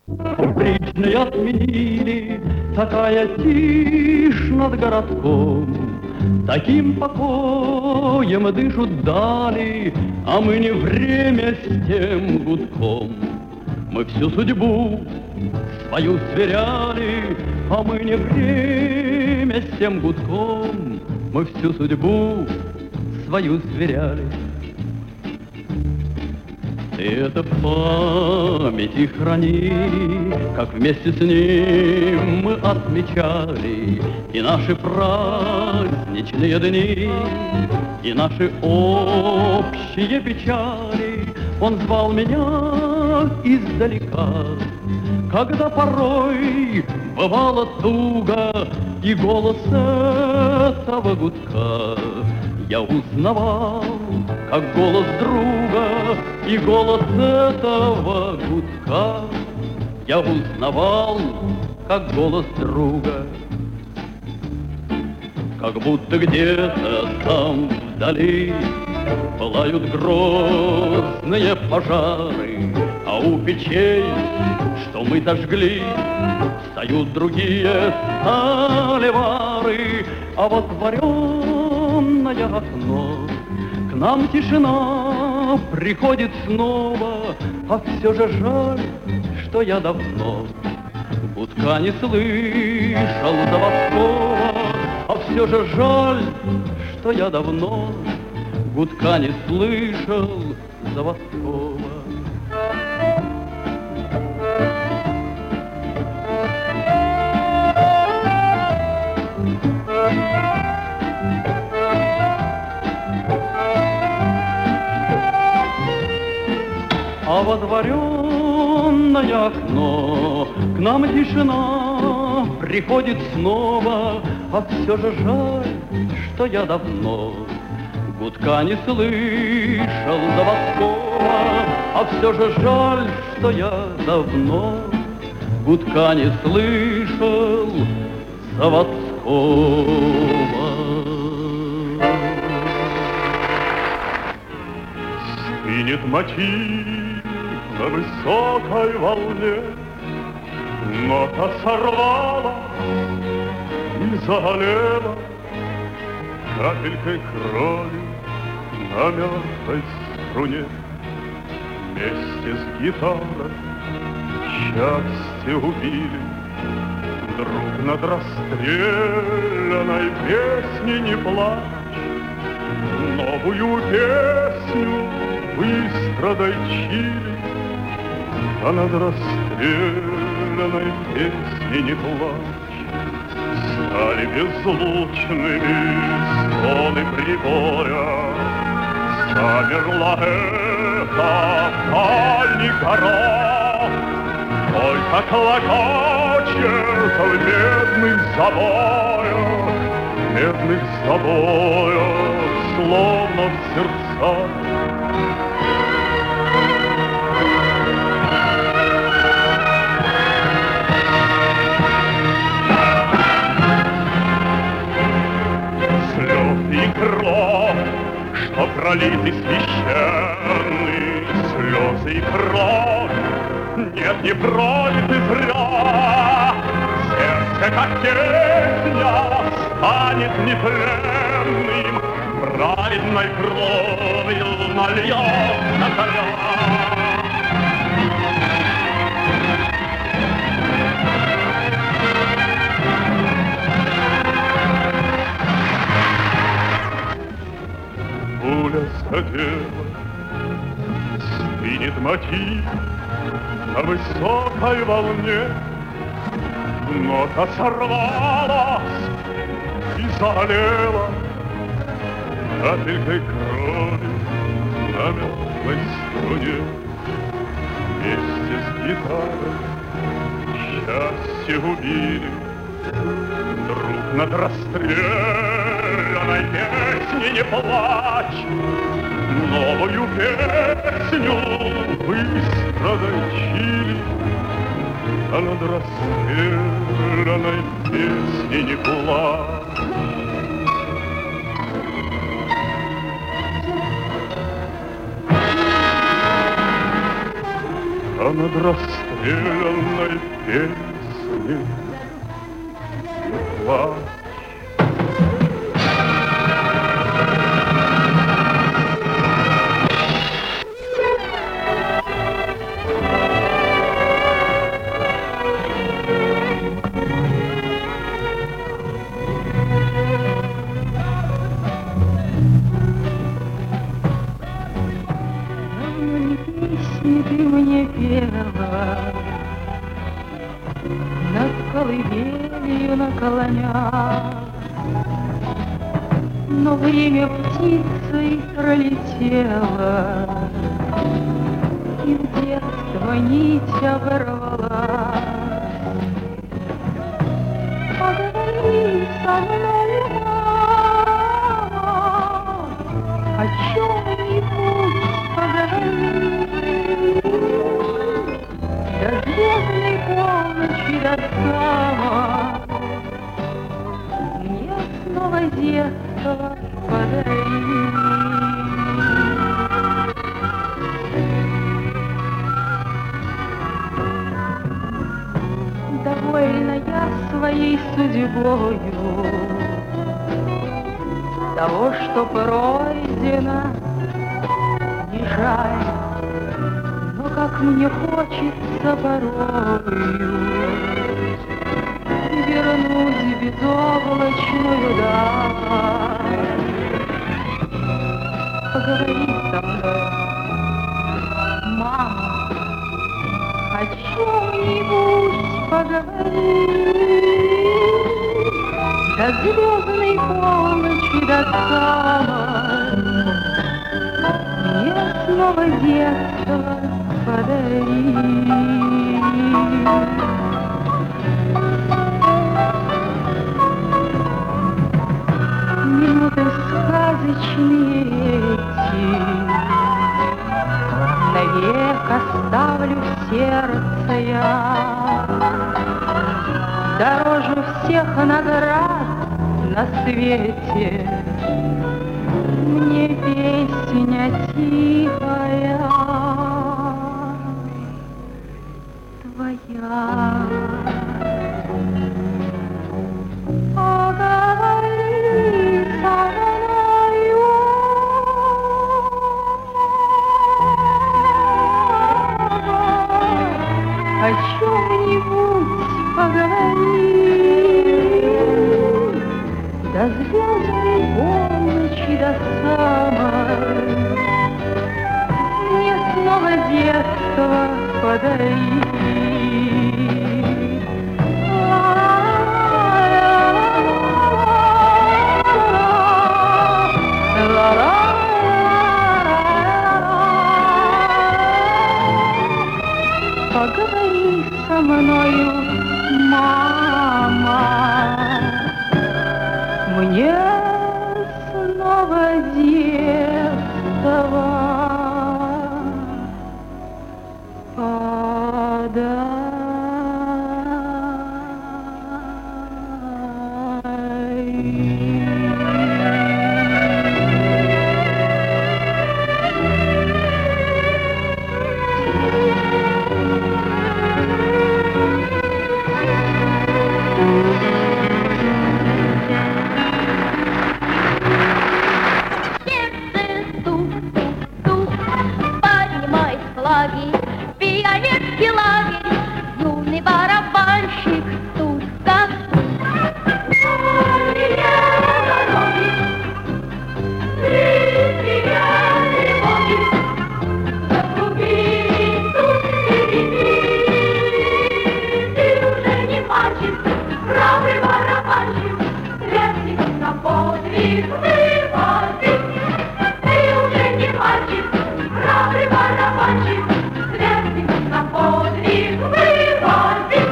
Бричные отменили, такая тишь над городком. Таким покоем дышат дали, а мы не время с тем гудком. Мы всю судьбу свою сверяли, а мы не время с тем гудком. Мы всю судьбу свою сверяли. Ты это в памяти храни, как вместе с ним мы отмечали и наши праздничные дни, и наши общие печали. Он звал меня издалека, когда порой бывало туго, и голос этого гудка я узнавал, как голос друга, и голос этого гудка я узнавал, как голос друга. Как будто где-то там вдали пылают грозные пожары, а у печей, что мы зажгли, встают другие сталевары, а в отворенное окно к нам тишина приходит снова, а все же жаль, что я давно гудка не слышал заводского, а все же жаль, что я давно гудка не слышал заводского. А в отворенное окно к нам тишина приходит снова, а все же жаль, что я давно гудка не слышал заводского, а все же жаль, что я давно гудка не слышал заводского. Стынет мотив на высокой волне, нота сорвала и залила капелькой крови на мертвой струне. Вместе с гитарой счастье убили, друг над расстрелянной песней не плачь, новую песню выстрадай, Чили, а над расстрелянной песней не плачь. Стали беззвучными стоны прибоя, замерла эхо в дальних горах, только клокочет в медных забоях, словно в сердцах. И кровь, что пролиты священны, слезы и кровь, нет, не пролиты зря. Сердце, как песня, станет нетленным, праведной кровью нальется заря. Пуля задела, стынет мотив на высокой волне, нота сорвалась и залила капелькой крови на мертвой струне. Вместе с гитарой счастье убили, друг над расстрелянной песней не плачь, новую песню выстрадай, Чили, а над расстрелянной песней не плачь. А над расстрелянной зеленой песни плачь. Песни ты мне пела над колыбелью на колонях, но время птицей пролетело, и в детство нить оборвала. Поговори со мной, мама, о чем-нибудь поговори. До звездной полночи, до сама мне снова детство подари. Довольна я своей судьбою, того, что пройдено, не жаль. Но как мне хочется порою вернуть безоблачную даль. Поговори со мной, мама, о чем-нибудь поговори. До звездной полночи, до самой мне снова детство подари. Минуты сказочные эти навек оставлю в сердце я. Дороже всех наград на свете мне песня тихая твоя. Поговори со мною, о чем-нибудь поговори. До звездной полночи, до самой мне снова детство подари. Поговори со мною, мама, мне снова детство Пионерский лагерь, юный барабанщик тут как правый барабанщик, сверхник на подвиг выводит. Ты уже не мальчик, правый барабанщик, сверхник на подвиг выводит.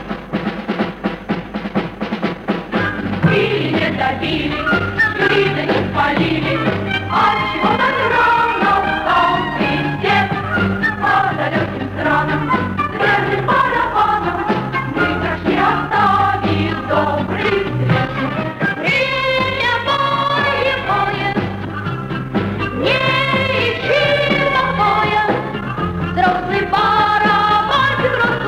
Били, не добили, вида не спалили, отчего так рано встал пиздец. По далеким странам, сверхник барабаном, мы прошли оставив добрый след. Время боевое, не ищи покоя, взрослый барабанщик,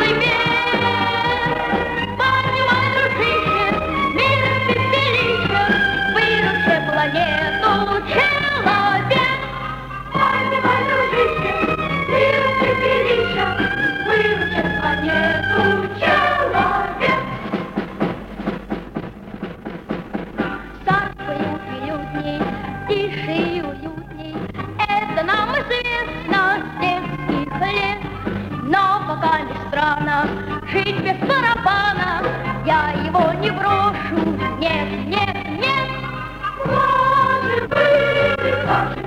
рано, жить без барабана, я его не брошу, нет, нет, нет. Может быть, Саша,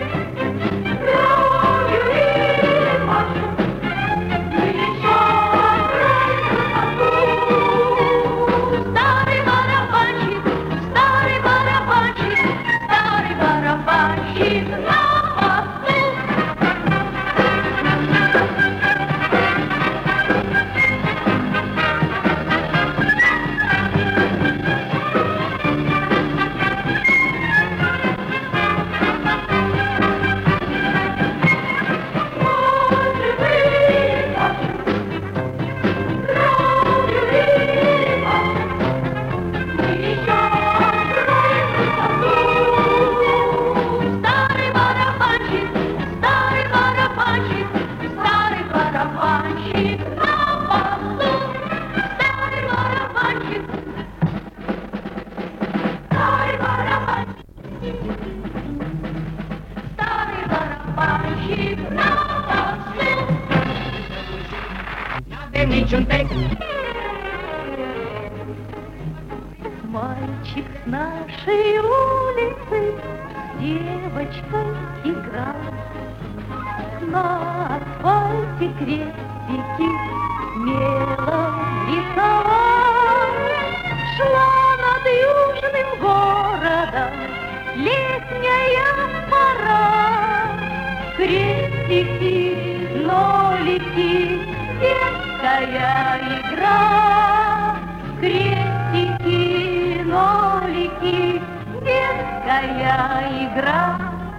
кровью и Маша, мы еще откроем красоту. Старый барабанщик, старый барабанщик, старый барабанщик на посту. Мальчик с нашей улицы с девочкой играл. На асфальте крестики мелом рисовал. Шла над южным городом летняя пора. Крестики, нолики, детская игра. Крестики, нолики, детская игра.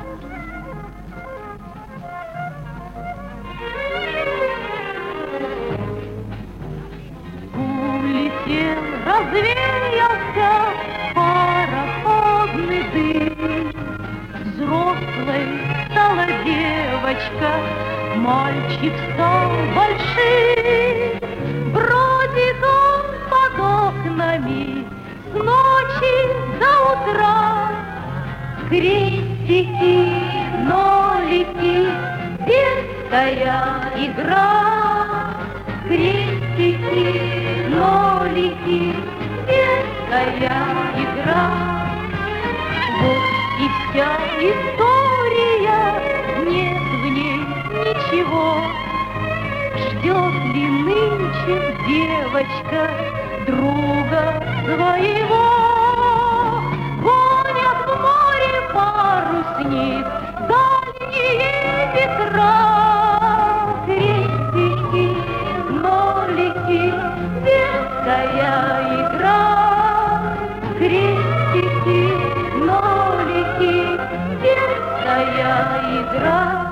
Улетел, развеялся пароходный дым. Взрослой стала девочка, мальчик стал большим. Бродит он под окнами с ночи до утра. Крестики, нолики, детская игра. Крестики, нолики, детская игра. Вот и вся история, нет в ней ничего. Ждет ли нынче девочка друга своего? Гонят в море парусник дальние ветра. Крестики, нолики, детская игра. Крестики, нолики, детская игра.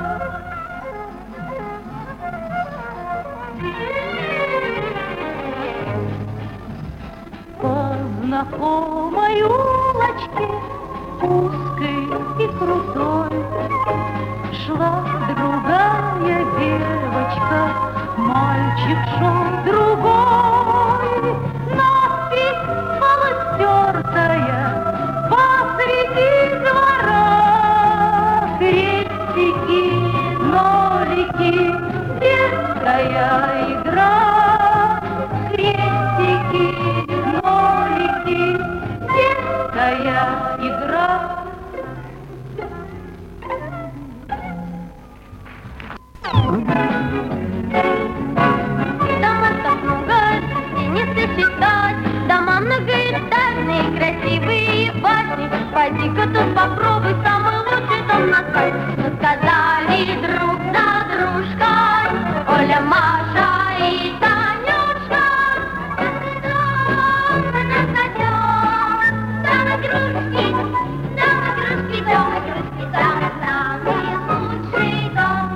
По знакомой улочке, узкой и крутой, шла другая девочка, мальчик шел другой. Надпись полустертая посреди двора. Крестики, нолики, детская игра. Крестики, нолики, детская игра. Дома так много, и не сосчитать. Дома многоэтажные, красивые башни. Пойди-ка тут попробуй самый лучший дом назвать. Мы сказали друг за дружкой, Оля, Маша и Танюшка. Самый игрушки дом, самый лучший дом.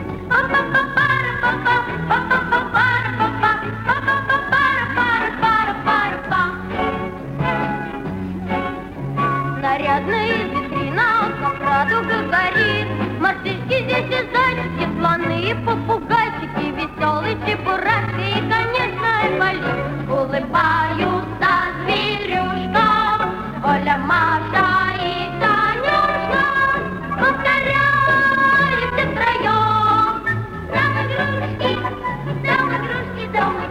Нарядная витрина, как радуга горит. Мартышки здесь и зайчики, слоны и попугайчики, веселый чебурашка и, конечно, инвалид. Улыбаются зверюшкам Оля, Маша и Танюшка. Повторяем все втроем. Дом игрушки, дом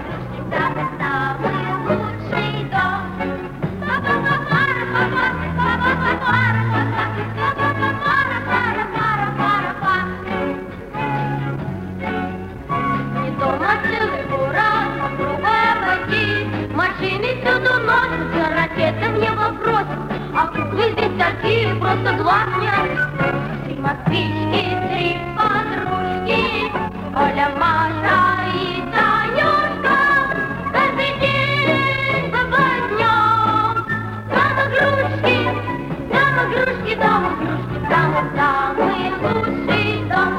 но согласен. Три москвички, три подружки, Оля, Маша и Танюшка, каждый день бывает днем. Дама грушки, дама грушки, дама самый лучший дом.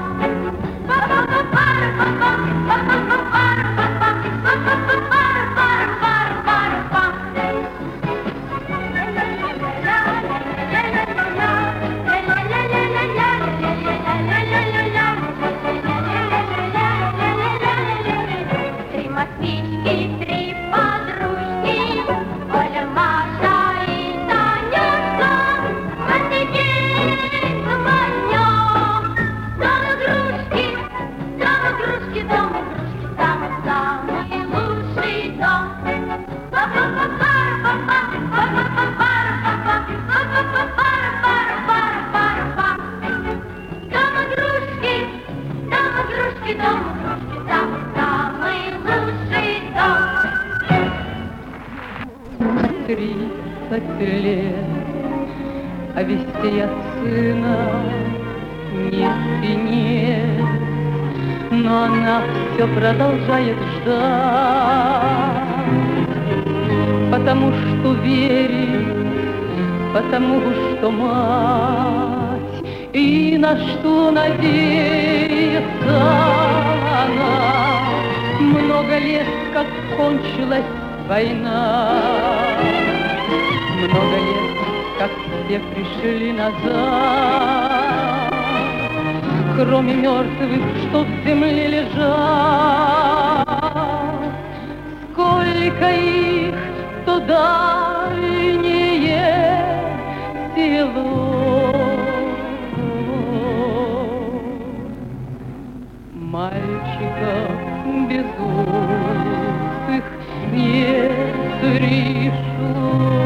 Три москвички, три подружки, Оля, Маша и Танюшка, каждый день бывает днем. Дама грушки, дама самый лучший дом. Дама грушки, дама самый лучший дом. 30 лет, а вестей от сына нет и нет, но она все продолжает ждать, потому что верит, потому что мать, и на что надеется она. Много лет, как кончилась война, много лет, как все пришли назад, кроме мертвых, что в земле лежат. Сколько их, то дальнее село. Мальчиков безусых нет решу.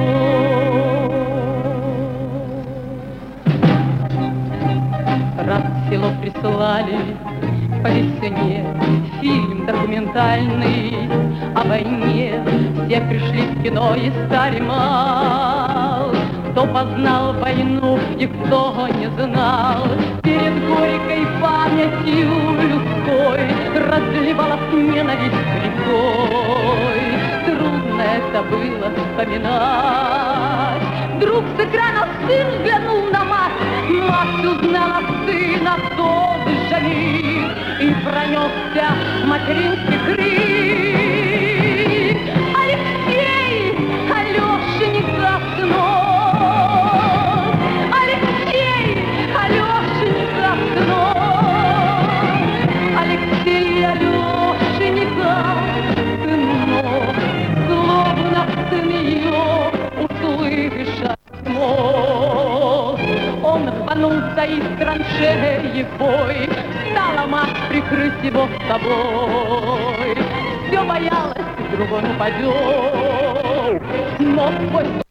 Раз в село прислали по весне фильм документальный о войне. Все пришли в кино и стали мал. Кто познал войну и кто не знал, перед горькой памятью людской разливалась ненависть рекой. Трудно это было вспоминать. Вдруг с экрана сын взглянул на мать, мать узнала сына в тот же миг, и пронесся материнский крик: Алексей, Алешенька, сынок! Алексей, Алешенька, сынок! Алексей, Алешенька, сынок! Словно сын ее услышать мог. Он рванулся из траншеи в бой, стала мать прикрыть его с собой. Все боялась, вдруг он упадет, но сквозь